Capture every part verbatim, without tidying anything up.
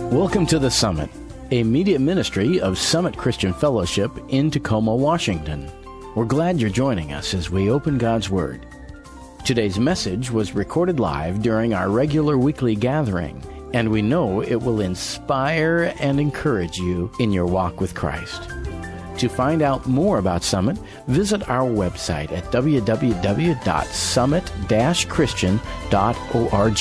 Welcome to The Summit, a media ministry of Summit Christian Fellowship in Tacoma, Washington. We're glad you're joining us as we open God's Word. Today's message was recorded live during our regular weekly gathering, and we know it will inspire and encourage you in your walk with Christ. To find out more about Summit, visit our website at w w w dot summit dash christian dot org.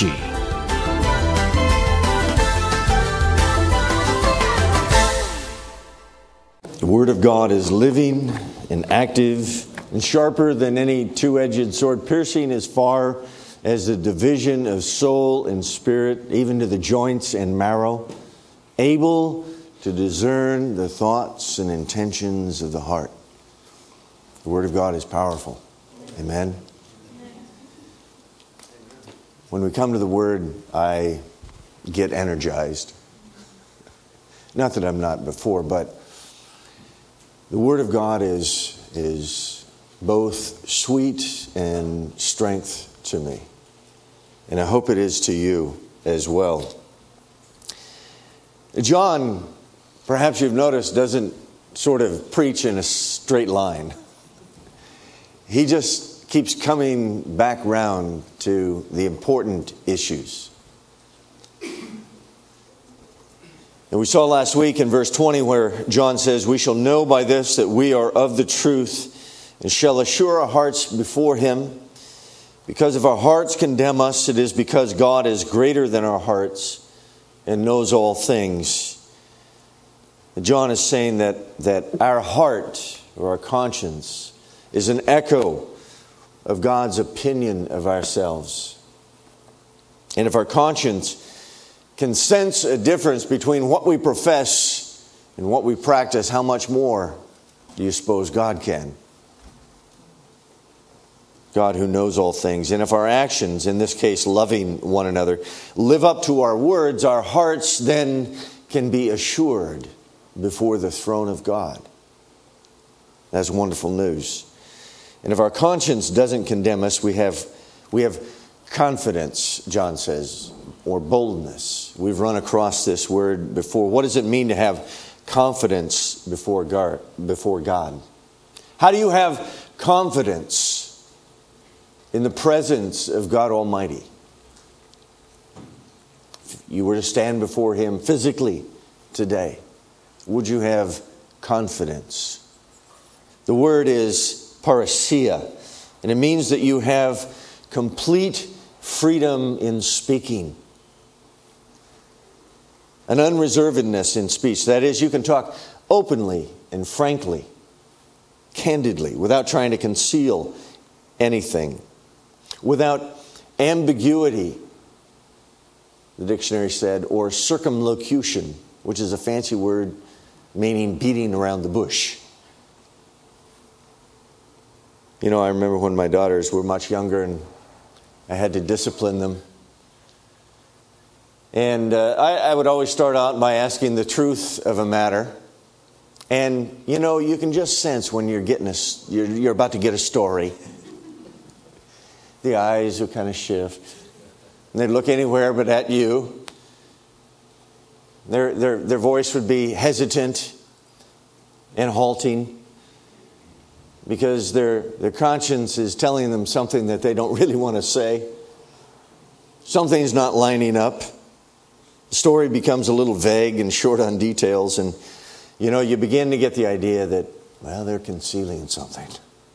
The Word of God is living and active and sharper than any two-edged sword, piercing as far as the division of soul and spirit, even to the joints and marrow, able to discern the thoughts and intentions of the heart. The Word of God is powerful. Amen. When we come to the Word, I get energized. Not that I'm not before, but the Word of God is, is both sweet and strength to me. And I hope it is to you as well. John, perhaps you've noticed, doesn't sort of preach in a straight line. He just keeps coming back round to the important issues. And we saw last week in verse twenty where John says, "We shall know by this that we are of the truth and shall assure our hearts before Him. Because if our hearts condemn us, it is because God is greater than our hearts and knows all things." And John is saying that, that our heart or our conscience is an echo of God's opinion of ourselves. And if our conscience can sense a difference between what we profess and what we practice, how much more do you suppose God can? God who knows all things. And if our actions, in this case loving one another, live up to our words, our hearts then can be assured before the throne of God. That's wonderful news. And if our conscience doesn't condemn us, we have, we have confidence, John says, or boldness. We've run across this word before. What does it mean to have confidence before God? Before God? How do you have confidence in the presence of God Almighty? If you were to stand before Him physically today, would you have confidence? The word is parousia, and it means that you have complete freedom in speaking. An unreservedness in speech. That is, you can talk openly and frankly, candidly, without trying to conceal anything. Without ambiguity, the dictionary said, or circumlocution, which is a fancy word meaning beating around the bush. You know, I remember when my daughters were much younger and I had to discipline them. And uh, I, I would always start out by asking the truth of a matter. And, you know, you can just sense when you're getting a, you're, you're about to get a story. The eyes would kind of shift. And they'd look anywhere but at you. Their, their, their voice would be hesitant and halting because their, their conscience is telling them something that they don't really want to say. Something's not lining up. The story becomes a little vague and short on details, and you know, you begin to get the idea that, well, they're concealing something.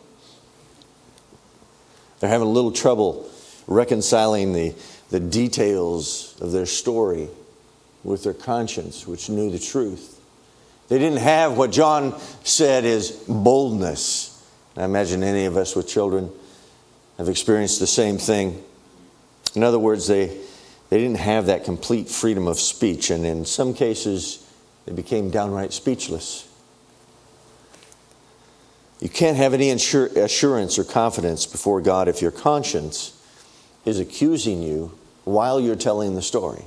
They're having a little trouble reconciling the, the details of their story with their conscience, which knew the truth. They didn't have what John said is boldness. I imagine any of us with children have experienced the same thing. In other words, they, they didn't have that complete freedom of speech, and in some cases, they became downright speechless. You can't have any insur- assurance or confidence before God if your conscience is accusing you while you're telling the story.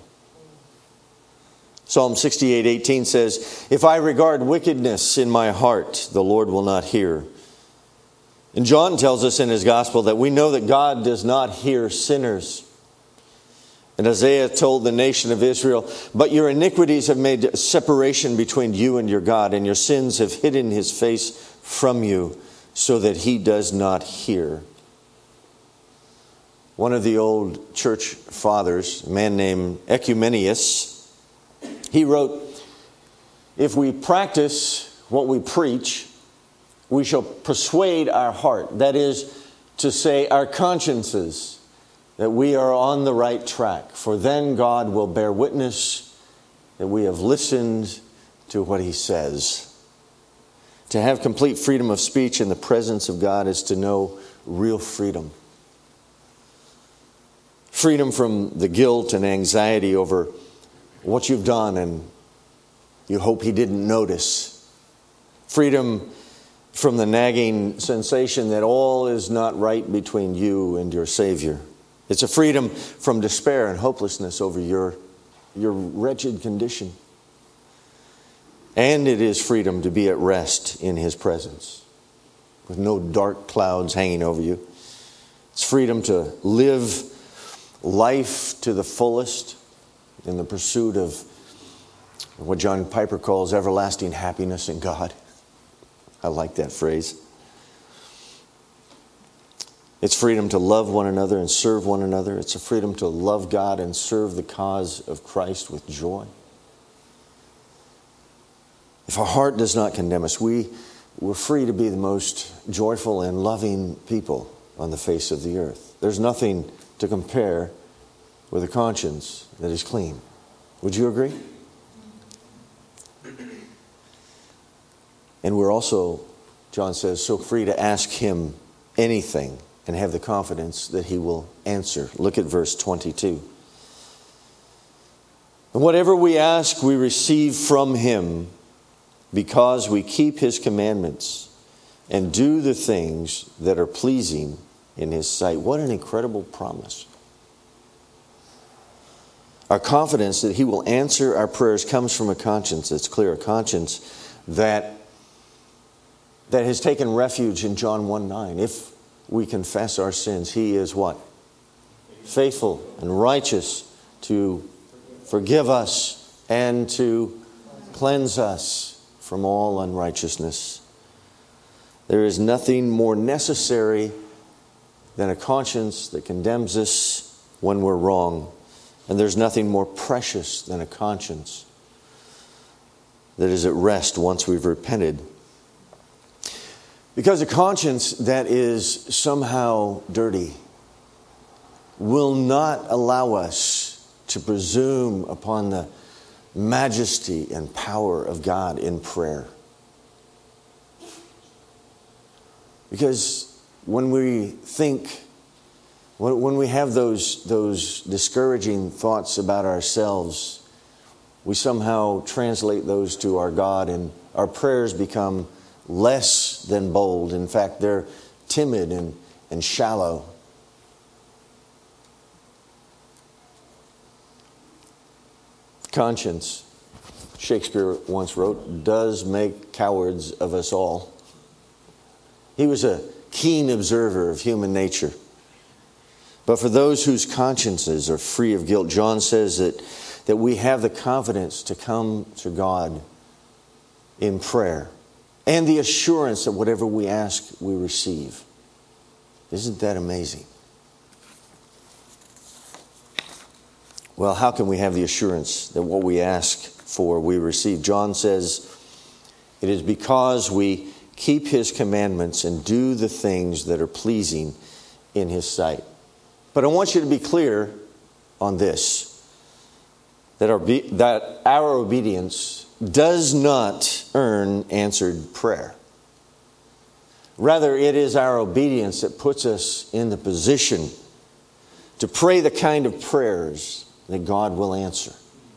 Psalm sixty-eight eighteen says, "If I regard wickedness in my heart, the Lord will not hear." And John tells us in his gospel that we know that God does not hear sinners. And Isaiah told the nation of Israel, but your iniquities have made a separation between you and your God, and your sins have hidden his face from you so that he does not hear. One of the old church fathers, a man named Ecumenius, he wrote, if we practice what we preach, we shall persuade our heart, that is to say our consciences, that we are on the right track. For then God will bear witness that we have listened to what he says. To have complete freedom of speech in the presence of God is to know real freedom. Freedom from the guilt and anxiety over what you've done and you hope he didn't notice. Freedom from the nagging sensation that all is not right between you and your Savior. It's a freedom from despair and hopelessness over your, your wretched condition. And it is freedom to be at rest in his presence, with no dark clouds hanging over you. It's freedom to live life to the fullest in the pursuit of what John Piper calls everlasting happiness in God. I like that phrase. It's freedom to love one another and serve one another. It's a freedom to love God and serve the cause of Christ with joy. If our heart does not condemn us, we, we're free to be the most joyful and loving people on the face of the earth. There's nothing to compare with a conscience that is clean. Would you agree? And we're also, John says, so free to ask him anything and have the confidence that he will answer. Look at verse twenty-two. And whatever we ask, we receive from him because we keep his commandments and do the things that are pleasing in his sight. What an incredible promise. Our confidence that he will answer our prayers comes from a conscience that's clear, a conscience that, that has taken refuge in John one nine. If we confess our sins, he is what? Faithful and righteous to forgive us and to cleanse us from all unrighteousness. There is nothing more necessary than a conscience that condemns us when we're wrong. And there's nothing more precious than a conscience that is at rest once we've repented. Because a conscience that is somehow dirty will not allow us to presume upon the majesty and power of God in prayer. Because when we think, when we have those, those discouraging thoughts about ourselves, we somehow translate those to our God, and our prayers become less than bold. In fact, they're timid and, and shallow. Conscience, Shakespeare once wrote, does make cowards of us all. He was a keen observer of human nature. But for those whose consciences are free of guilt, John says that, that we have the confidence to come to God in prayer and the assurance that whatever we ask, we receive. Isn't that amazing? Well, how can we have the assurance that what we ask for, we receive? John says, it is because we keep his commandments and do the things that are pleasing in his sight. But I want you to be clear on this, that our, that our obedience does not earn answered prayer. Rather, it is our obedience that puts us in the position to pray the kind of prayers that God will answer.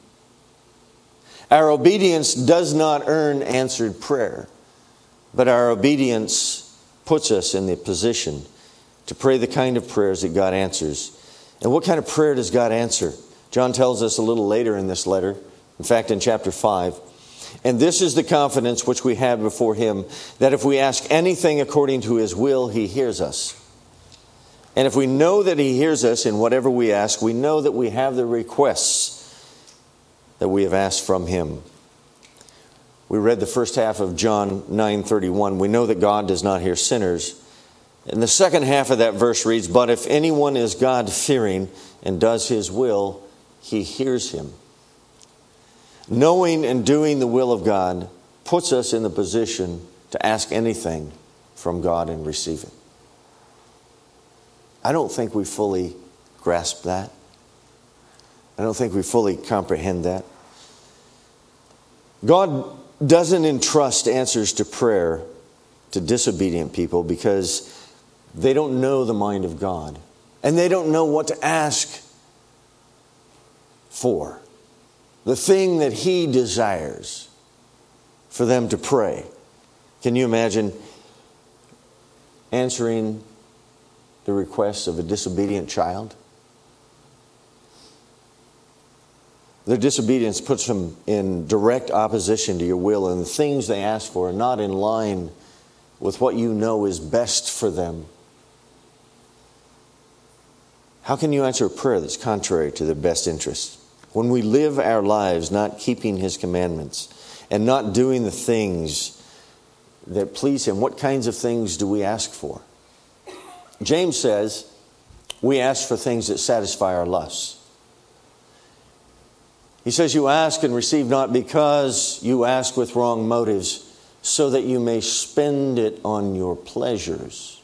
Our obedience does not earn answered prayer, but our obedience puts us in the position to pray the kind of prayers that God answers. And what kind of prayer does God answer? John tells us a little later in this letter, in fact in chapter five, and this is the confidence which we have before him, that if we ask anything according to his will, he hears us. And if we know that He hears us in whatever we ask, we know that we have the requests that we have asked from Him. We read the first half of John nine thirty-one. We know that God does not hear sinners. And the second half of that verse reads, but if anyone is God-fearing and does His will, He hears him. Knowing and doing the will of God puts us in the position to ask anything from God and receive it. I don't think we fully grasp that. I don't think we fully comprehend that. God doesn't entrust answers to prayer to disobedient people because they don't know the mind of God. And they don't know what to ask for. The thing that He desires for them to pray. Can you imagine answering the requests of a disobedient child? Their disobedience puts them in direct opposition to your will, and the things they ask for are not in line with what you know is best for them. How can you answer a prayer that's contrary to their best interest? When we live our lives not keeping His commandments and not doing the things that please Him, what kinds of things do we ask for? James says we ask for things that satisfy our lusts. He says you ask and receive not because you ask with wrong motives, so that you may spend it on your pleasures.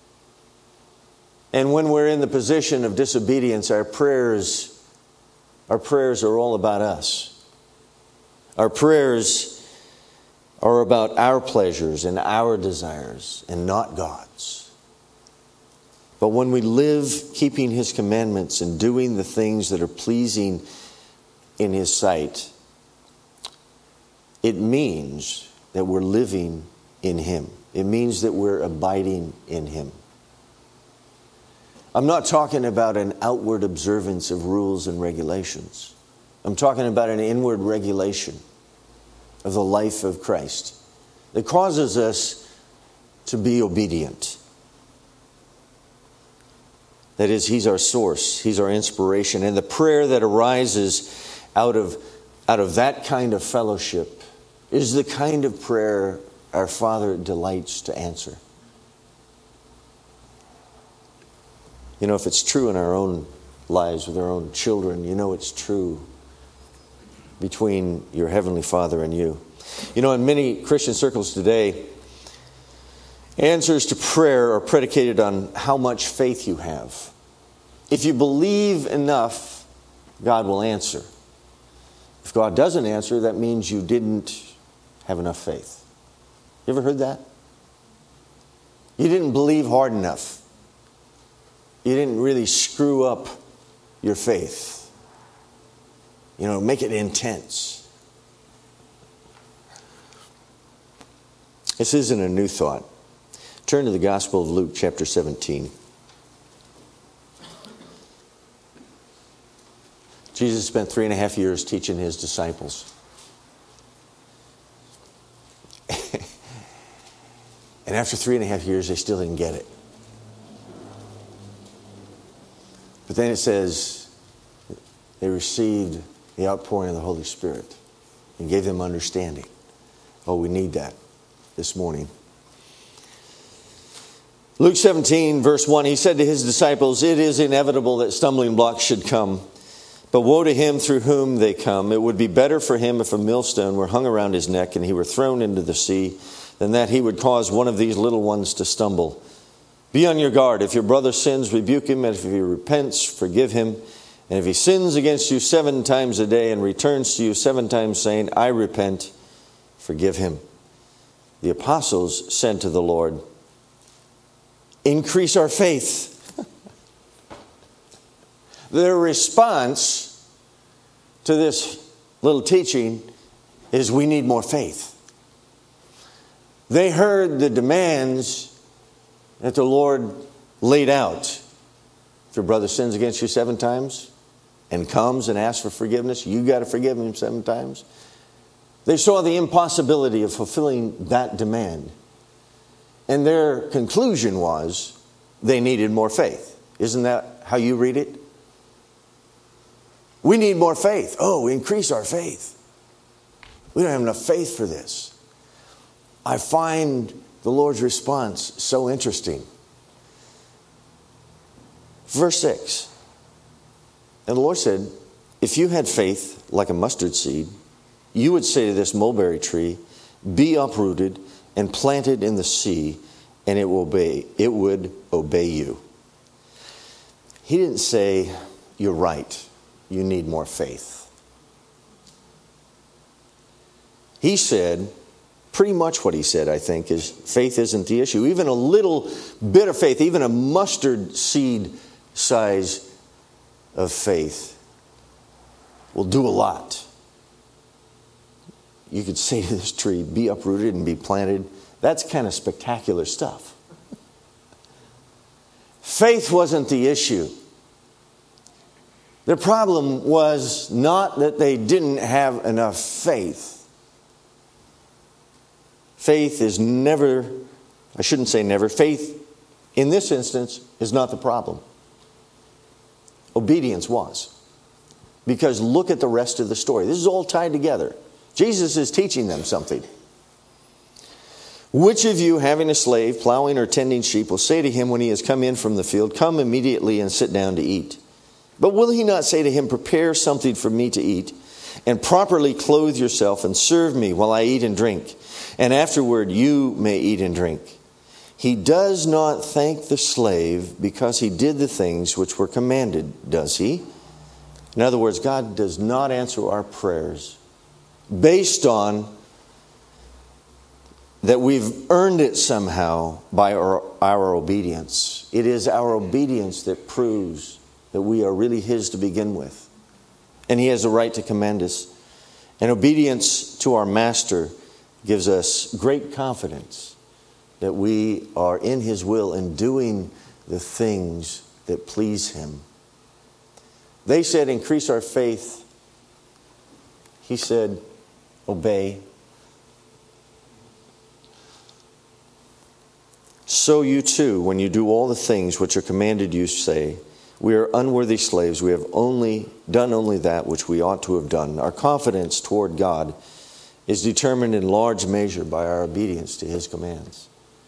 And when we're in the position of disobedience, our prayers Our prayers are all about us. Our prayers are about our pleasures and our desires and not God's. But when we live keeping His commandments and doing the things that are pleasing in His sight, it means that we're living in Him. It means that we're abiding in Him. I'm not talking about an outward observance of rules and regulations. I'm talking about an inward regulation of the life of Christ that causes us to be obedient. That is, He's our source. He's our inspiration. And the prayer that arises out of, out of that kind of fellowship is the kind of prayer our Father delights to answer. You know, if it's true in our own lives with our own children, you know it's true between your Heavenly Father and you. You know, in many Christian circles today, answers to prayer are predicated on how much faith you have. If you believe enough, God will answer. If God doesn't answer, that means you didn't have enough faith. You ever heard that? You didn't believe hard enough. You didn't really screw up your faith. You know, make it intense. This isn't a new thought. Turn to the Gospel of Luke, chapter seventeen. Jesus spent three and a half years teaching His disciples. And after three and a half years, they still didn't get it. But then it says they received the outpouring of the Holy Spirit and gave them understanding. Oh, we need that this morning. Luke seventeen, verse one, He said to His disciples, "It is inevitable that stumbling blocks should come, but woe to him through whom they come. It would be better for him if a millstone were hung around his neck and he were thrown into the sea, than that he would cause one of these little ones to stumble. Be on your guard. If your brother sins, rebuke him. And if he repents, forgive him. And if he sins against you seven times a day and returns to you seven times saying, I repent, forgive him." The apostles said to the Lord, "Increase our faith." Their response to this little teaching is, we need more faith. They heard the demands that the Lord laid out. If your brother sins against you seven times and comes and asks for forgiveness, you got to forgive him seven times. They saw the impossibility of fulfilling that demand. And their conclusion was they needed more faith. Isn't that how you read it? We need more faith. Oh, increase our faith. We don't have enough faith for this. I find the Lord's response so interesting. Verse six. And the Lord said, if you had faith like a mustard seed, you would say to this mulberry tree, be uprooted and planted in the sea, and it will obey. It would obey you. He didn't say, you're right. You need more faith. He said, pretty much what he said, I think, is faith isn't the issue. Even a little bit of faith, even a mustard seed size of faith will do a lot. You could say to this tree, be uprooted and be planted. That's kind of spectacular stuff. Faith wasn't the issue. The problem was not that they didn't have enough faith. Faith is never, I shouldn't say never, faith in this instance is not the problem. Obedience was. Because look at the rest of the story. This is all tied together. Jesus is teaching them something. Which of you, having a slave, plowing or tending sheep, will say to him when he has come in from the field, come immediately and sit down to eat? But will he not say to him, prepare something for me to eat, and properly clothe yourself and serve me while I eat and drink, and afterward you may eat and drink? He does not thank the slave because he did the things which were commanded, does he? In other words, God does not answer our prayers based on that we've earned it somehow by our, our obedience. It is our obedience that proves that we are really His to begin with. And He has a right to command us. And obedience to our Master gives us great confidence that we are in His will and doing the things that please Him. They said, increase our faith. He said, obey. So you too, when you do all the things which are commanded you, say, we are unworthy slaves. We have only done only that which we ought to have done. Our confidence toward God is determined in large measure by our obedience to His commands.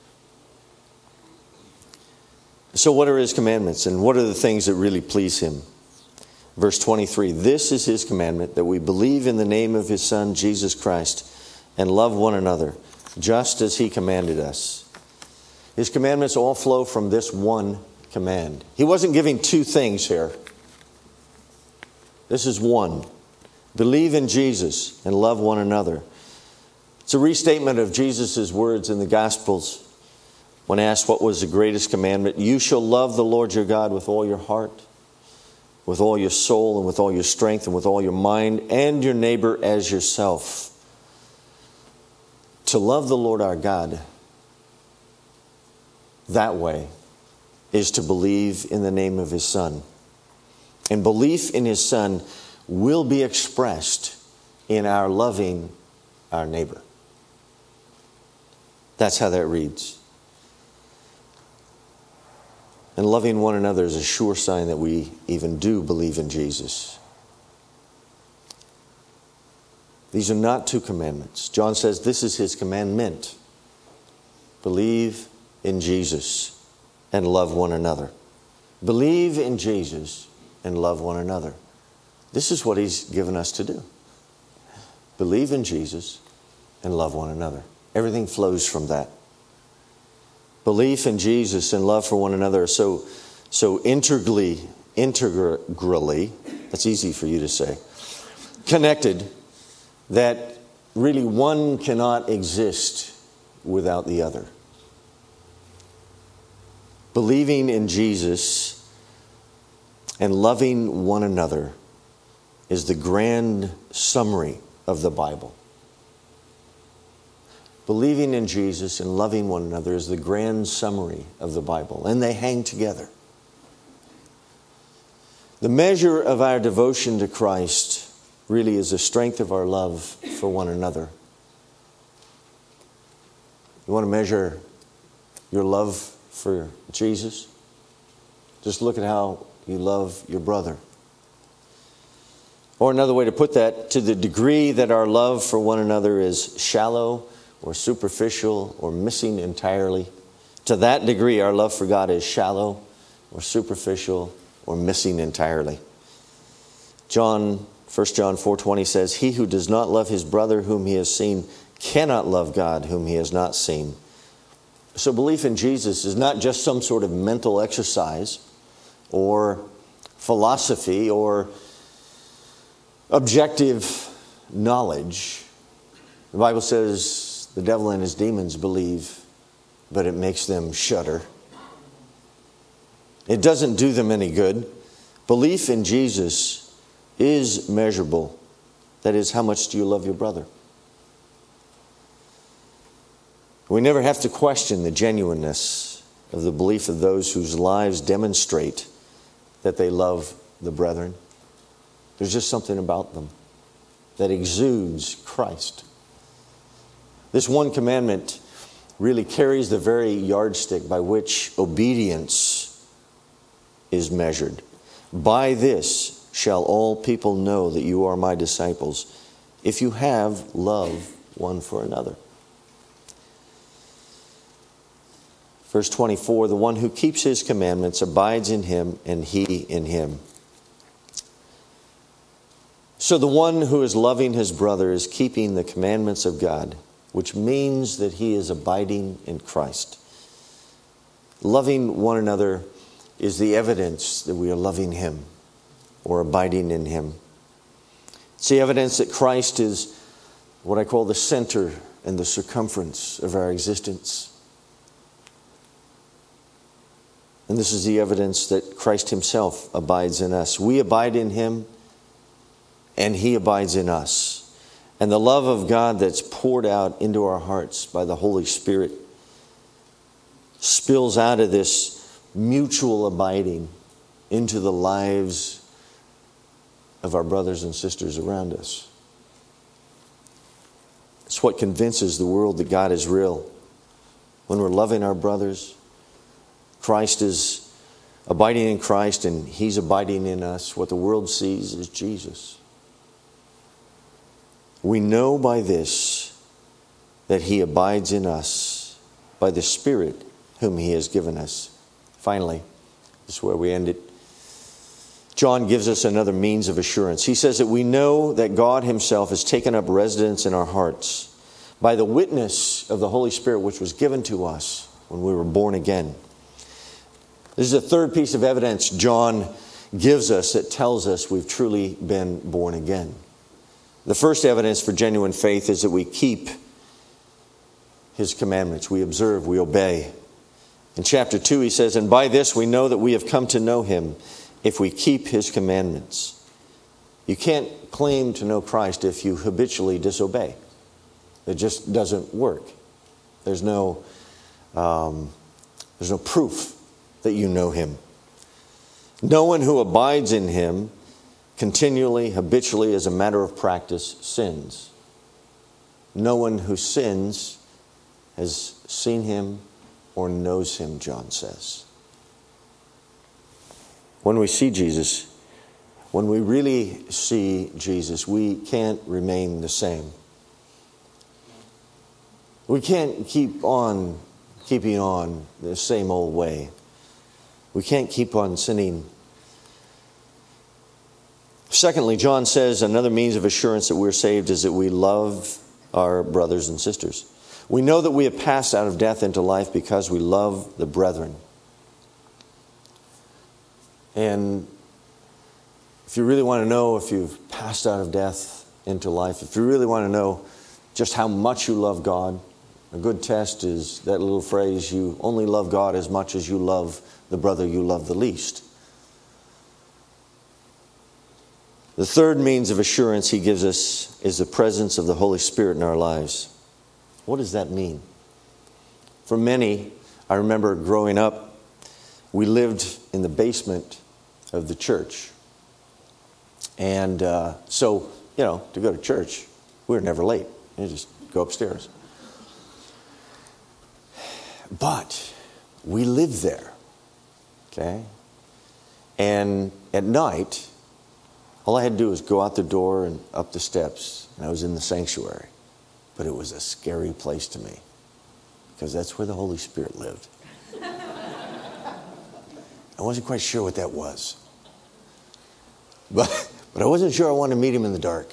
So what are His commandments, and what are the things that really please Him? Verse twenty-three, this is His commandment, that we believe in the name of His Son, Jesus Christ, and love one another, just as He commanded us. His commandments all flow from this one command. He wasn't giving two things here. This is one. Believe in Jesus and love one another. It's a restatement of Jesus' words in the Gospels when asked what was the greatest commandment. You shall love the Lord your God with all your heart, with all your soul, and with all your strength, and with all your mind, and your neighbor as yourself. To love the Lord our God that way is to believe in the name of His Son. And belief in His Son will be expressed in our loving our neighbor. That's how that reads. And loving one another is a sure sign that we even do believe in Jesus. These are not two commandments. John says this is His commandment. Believe in Jesus and love one another. Believe in Jesus and love one another. This is what He's given us to do. Believe in Jesus and love one another. Everything flows from that. Belief in Jesus and love for one another are so, so integrally, integrally, that's easy for you to say, connected, that really one cannot exist without the other. Believing in Jesus and loving one another is the grand summary of the Bible. Believing in Jesus and loving one another is the grand summary of the Bible, and they hang together. The measure of our devotion to Christ really is the strength of our love for one another. You want to measure your love for Jesus? Just look at how you love your brother. Or another way to put that, to the degree that our love for one another is shallow or superficial or missing entirely, to that degree our love for God is shallow or superficial or missing entirely. John, First John four twenty says, "He who does not love his brother whom he has seen cannot love God whom he has not seen." So belief in Jesus is not just some sort of mental exercise or philosophy or objective knowledge. The Bible says the devil and his demons believe, but it makes them shudder. It doesn't do them any good. Belief in Jesus is measurable. That is, how much do you love your brother? We never have to question the genuineness of the belief of those whose lives demonstrate that they love the brethren. There's just something about them that exudes Christ. This one commandment really carries the very yardstick by which obedience is measured. By this shall all people know that you are my disciples, if you have love one for another. Verse twenty-four, the one who keeps his commandments abides in him, and he in him. So the one who is loving his brother is keeping the commandments of God, which means that he is abiding in Christ. Loving one another is the evidence that we are loving him or abiding in him. It's the evidence that Christ is what I call the center and the circumference of our existence. And this is the evidence that Christ himself abides in us. We abide in him, and he abides in us. And the love of God that's poured out into our hearts by the Holy Spirit spills out of this mutual abiding into the lives of our brothers and sisters around us. It's what convinces the world that God is real. When we're loving our brothers, Christ is abiding in Christ and he's abiding in us. What the world sees is Jesus. We know by this that he abides in us by the Spirit whom he has given us. Finally, this is where we end it. John gives us another means of assurance. He says that we know that God himself has taken up residence in our hearts by the witness of the Holy Spirit which was given to us when we were born again. This is a third piece of evidence John gives us that tells us we've truly been born again. The first evidence for genuine faith is that we keep his commandments. We observe, we obey. In chapter two he says, "And by this we know that we have come to know him, if we keep his commandments." You can't claim to know Christ if you habitually disobey. It just doesn't work. There's no, um, there's no proof that you know him. No one who abides in him continually, habitually, as a matter of practice, sins. No one who sins has seen him or knows him, John says. When we see Jesus, when we really see Jesus, we can't remain the same. We can't keep on keeping on the same old way. We can't keep on sinning. Secondly, John says another means of assurance that we're saved is that we love our brothers and sisters. We know that we have passed out of death into life because we love the brethren. And if you really want to know if you've passed out of death into life, if you really want to know just how much you love God, a good test is that little phrase, you only love God as much as you love the brother you love the least. The third means of assurance he gives us is the presence of the Holy Spirit in our lives. What does that mean? For many, I remember growing up, we lived in the basement of the church. And uh, so, you know, to go to church, we were never late. You just go upstairs. But we lived there, okay? And at night, all I had to do was go out the door and up the steps, and I was in the sanctuary. But it was a scary place to me, because that's where the Holy Spirit lived. I wasn't quite sure what that was. But, but I wasn't sure I wanted to meet him in the dark.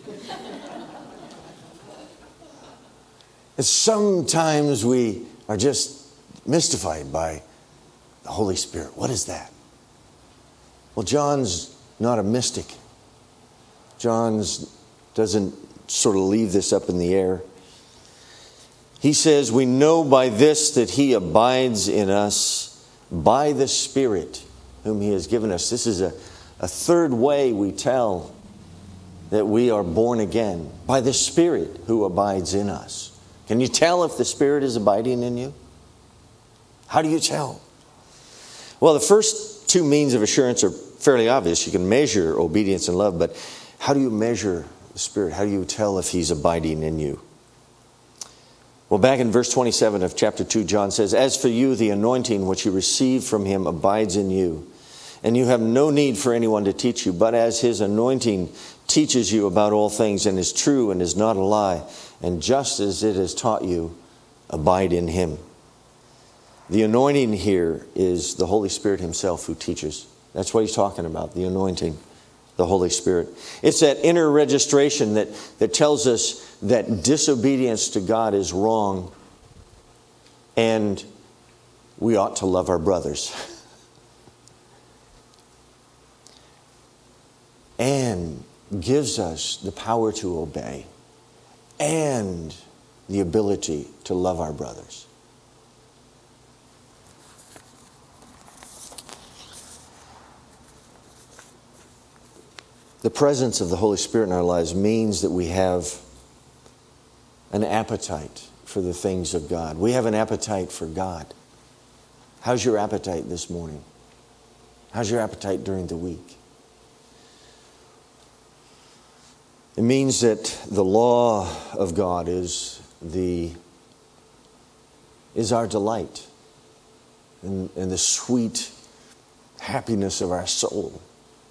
And sometimes we are just mystified by the Holy Spirit. What is that? Well, John's not a mystic. John's doesn't sort of leave this up in the air. He says, we know by this that he abides in us by the Spirit whom he has given us. This is a, a third way we tell that we are born again, by the Spirit who abides in us. Can you tell if the Spirit is abiding in you? How do you tell? Well, the first two means of assurance are fairly obvious. You can measure obedience and love, but how do you measure the Spirit? How do you tell if he's abiding in you? Well, back in verse twenty-seven of chapter two, John says, as for you, the anointing which you received from him abides in you, and you have no need for anyone to teach you, but as his anointing teaches you about all things and is true and is not a lie, and just as it has taught you, abide in him. The anointing here is the Holy Spirit himself who teaches. That's what he's talking about, the anointing, the Holy Spirit. It's that inner registration that, that tells us that disobedience to God is wrong and we ought to love our brothers. And gives us the power to obey and the ability to love our brothers. The presence of the Holy Spirit in our lives means that we have an appetite for the things of God. We have an appetite for God. How's your appetite this morning? How's your appetite during the week? It means that the law of God is the is our delight and, and the sweet happiness of our soul.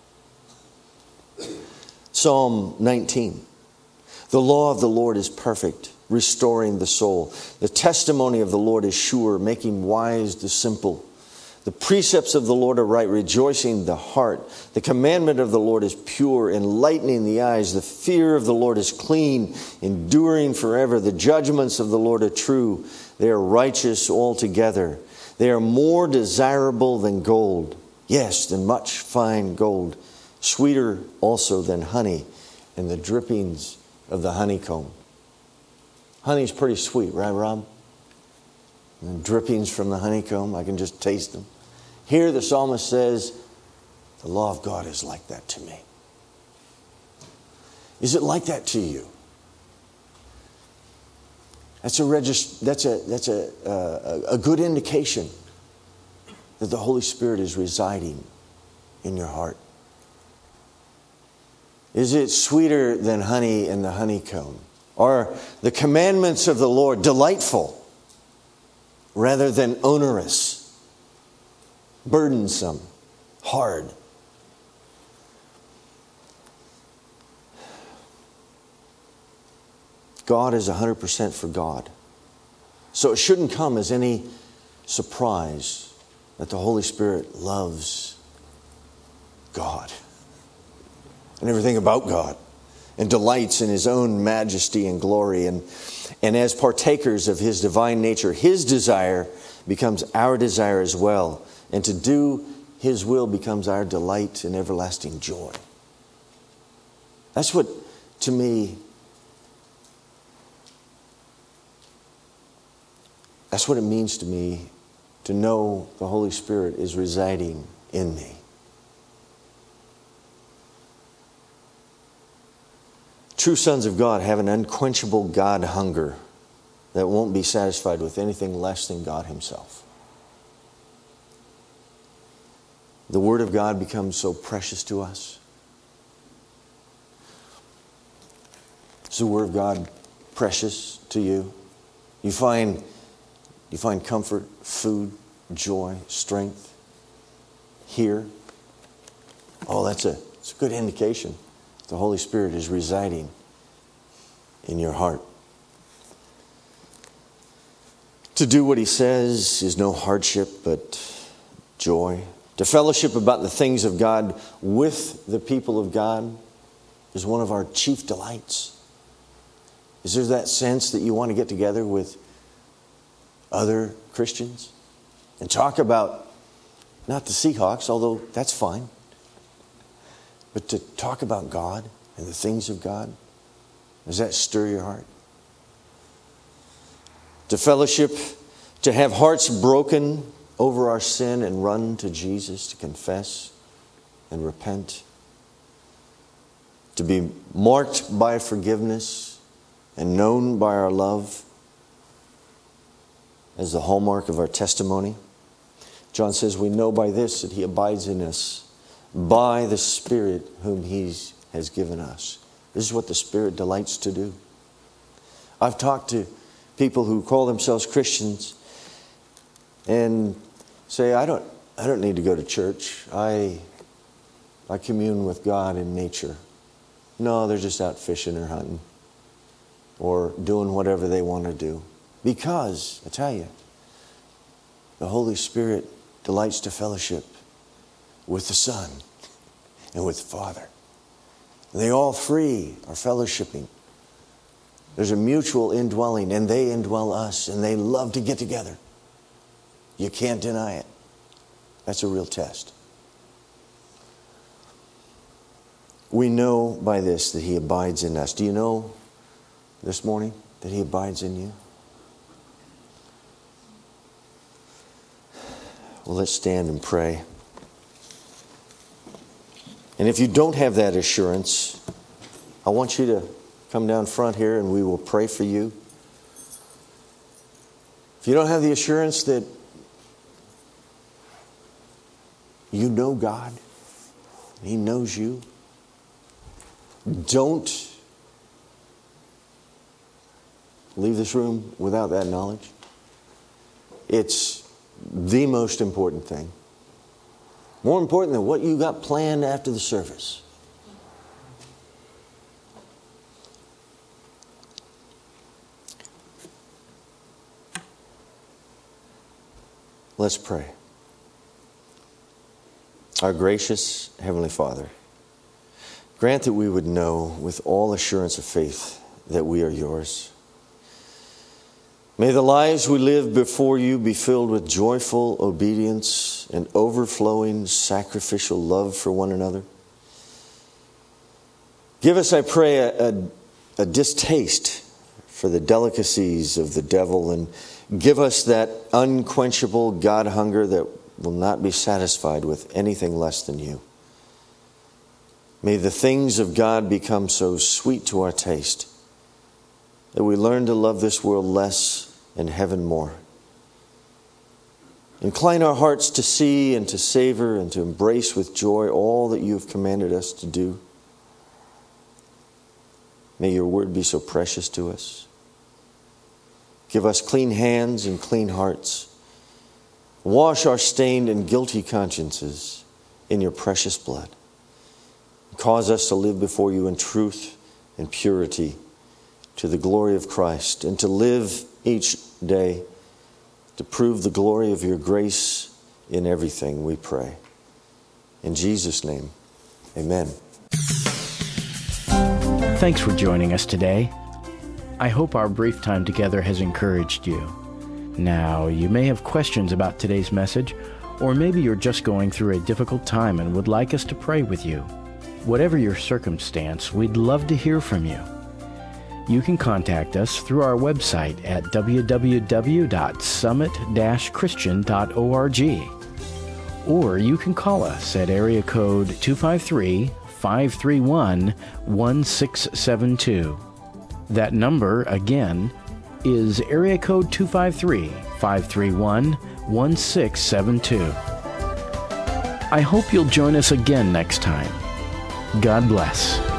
Psalm nineteen. The law of the Lord is perfect, restoring the soul. The testimony of the Lord is sure, making wise the simple. The precepts of the Lord are right, rejoicing the heart. The commandment of the Lord is pure, enlightening the eyes. The fear of the Lord is clean, enduring forever. The judgments of the Lord are true. They are righteous altogether. They are more desirable than gold. Yes, than much fine gold. Sweeter also than honey and the drippings of the honeycomb. Honey's pretty sweet, right, Rob? And the drippings from the honeycomb, I can just taste them. Here the psalmist says, the law of God is like that to me. Is it like that to you? That's a regist- That's a that's a, uh, a good indication that the Holy Spirit is residing in your heart. Is it sweeter than honey in the honeycomb? Are the commandments of the Lord delightful rather than onerous, burdensome, hard? God is one hundred percent for God. So it shouldn't come as any surprise that the Holy Spirit loves God and everything about God and delights in His own majesty and glory. And, and as partakers of His divine nature, His desire becomes our desire as well. And to do His will becomes our delight and everlasting joy. That's what, to me, that's what it means to me to know the Holy Spirit is residing in me. True sons of God have an unquenchable God hunger that won't be satisfied with anything less than God Himself. The Word of God becomes so precious to us. Is the Word of God precious to you? You find, you find comfort, food, joy, strength here Oh, that's a, that's a good indication. The Holy Spirit is residing in your heart. To do what he says is no hardship, but joy. To fellowship about the things of God with the people of God is one of our chief delights. Is there that sense that you want to get together with other Christians and talk about, not the Seahawks, although that's fine, but to talk about God and the things of God? Does that stir your heart? To fellowship, to have hearts broken over our sin and run to Jesus to confess and repent. To be marked by forgiveness and known by our love as the hallmark of our testimony. John says we know by this that he abides in us by the Spirit whom he has given us. This is what the Spirit delights to do. I've talked to people who call themselves Christians and say, I don't I don't need to go to church. I I commune with God in nature. No, they're just out fishing or hunting or doing whatever they want to do. Because, I tell you, the Holy Spirit delights to fellowship with the Son and with the Father. They all three are fellowshipping. There's a mutual indwelling, and they indwell us, and they love to get together. You can't deny it. That's a real test. We know by this that he abides in us. Do you know this morning that he abides in you? Well, let's stand and pray. And if you don't have that assurance, I want you to come down front here and we will pray for you. If you don't have the assurance that you know God, he knows you, don't leave this room without that knowledge. It's the most important thing. More important than what you got planned after the service. Let's pray. Our gracious Heavenly Father, grant that we would know with all assurance of faith that we are yours. May the lives we live before you be filled with joyful obedience and overflowing sacrificial love for one another. Give us, I pray, a, a, a distaste for the delicacies of the devil, and give us that unquenchable God hunger that will not be satisfied with anything less than you. May the things of God become so sweet to our taste that we learn to love this world less and heaven more. Incline our hearts to see and to savor and to embrace with joy all that you have commanded us to do. May your word be so precious to us. Give us clean hands and clean hearts. Wash our stained and guilty consciences in your precious blood. Cause us to live before you in truth and purity to the glory of Christ, and to live each day to prove the glory of your grace in everything, we pray. In Jesus' name, amen. Thanks for joining us today. I hope our brief time together has encouraged you. Now, you may have questions about today's message, or maybe you're just going through a difficult time and would like us to pray with you. Whatever your circumstance, we'd love to hear from you. You can contact us through our website at w w w dot summit dash christian dot org, or you can call us at area code two five three, five three one, one six seven two. That number, again, is area code two five three, five three one, one six seven two. I hope you'll join us again next time. God bless.